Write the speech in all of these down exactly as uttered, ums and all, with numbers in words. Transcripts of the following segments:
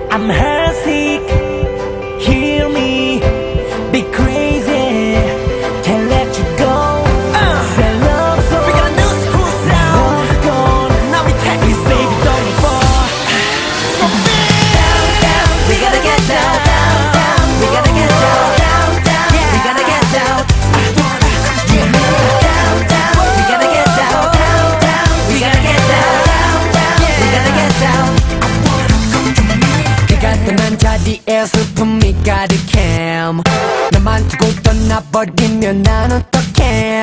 I'm heartsick, hear me, be crazy, can't let you go. uh, Say love so we got a new school sound. Love's gone, now we take it baby, don't fall. So big down, down, we gotta get down, down, down. We gotta get down, down, down. Yeah. We gotta get down. I wanna get down, down. We gotta get down, down, down. We gotta get down, down, down. Yeah. We gotta get down. 난 자리에 슬픔이 가득해. 너만 두고 떠나버리면 난 어떡해.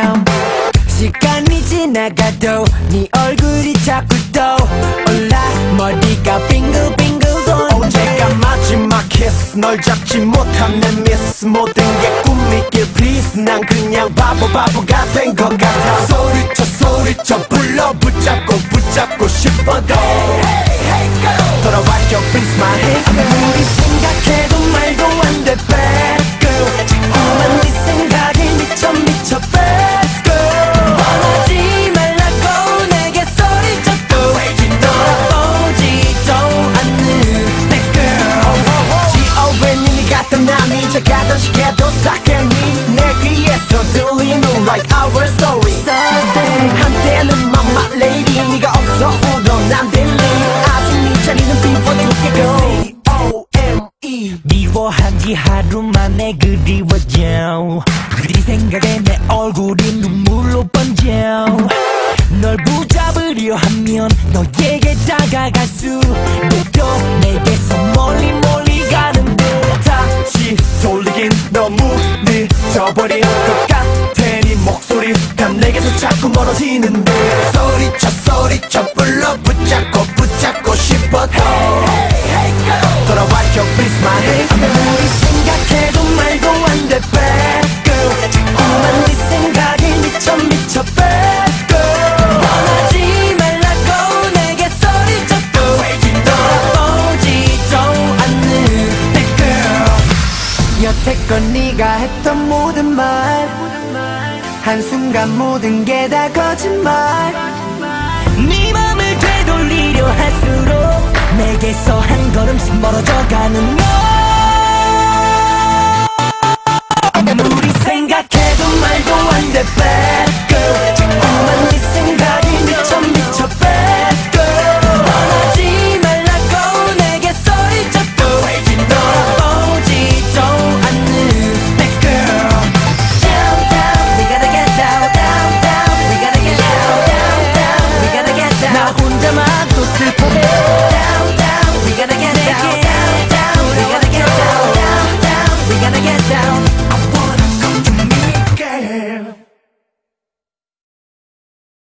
시간이 지나가도 네 얼굴이 자꾸 떠올라. 머리가 빙글빙글 돈. 언제가 마지막 키스 널 잡지 못한 내 미스. 모든 게 꿈이길 please. 난 그냥 바보 바보가 된 것 같아. 소리쳐 소리쳐 불러 붙잡고 붙잡고 싶어도 hey, hey, girl. 돌아와줘 please my hey girl. 아무리 생각해도 말도 안 돼 bad girl. 자꾸만 네 생각에 미쳐 미쳐 bad girl. 떠나지 말라고 내게 소리쳤고 돌아보지도 않는 bad girl. 지어웬니 같던 남이 이제 가던 시계도 싹했니. 내 귀에서 들리는 like our story. 한때는 mama lady 네가 없어 울어 난 들리. 아직 네 자리는 비워줄게 girl. C O M E 미워한 지 하루 만에 그리워져. 네 생각에 내 얼굴이 눈물로 번져. 널 붙잡으려 하면 너에게 다가갈 수도 내게서 멀리 멀리 가는 듯하지. 돌리긴 너무 늦어버린 것 같아. 네 목소리가 내게서 자꾸 멀어지는데. 소리쳐 소리쳐 불러 붙잡고 붙잡고 싶어도 hey, hey, girl. 돌아와줘 please my hey girl. 아무리 생각해도 말도 안 돼 bad girl. 자꾸만 네 생각에 미쳐 미쳐 bad girl. 떠나지 말라고 내게 소리쳤고 돌아보지도 않는 bad girl. 여태껏 네가 했던 모든 말 한순간 모든 게 다 거짓말. 네 맘을 되돌리려 할수록 내게서 한 걸음씩 멀어져가는 너. 아무리 생각해도 말도 안 돼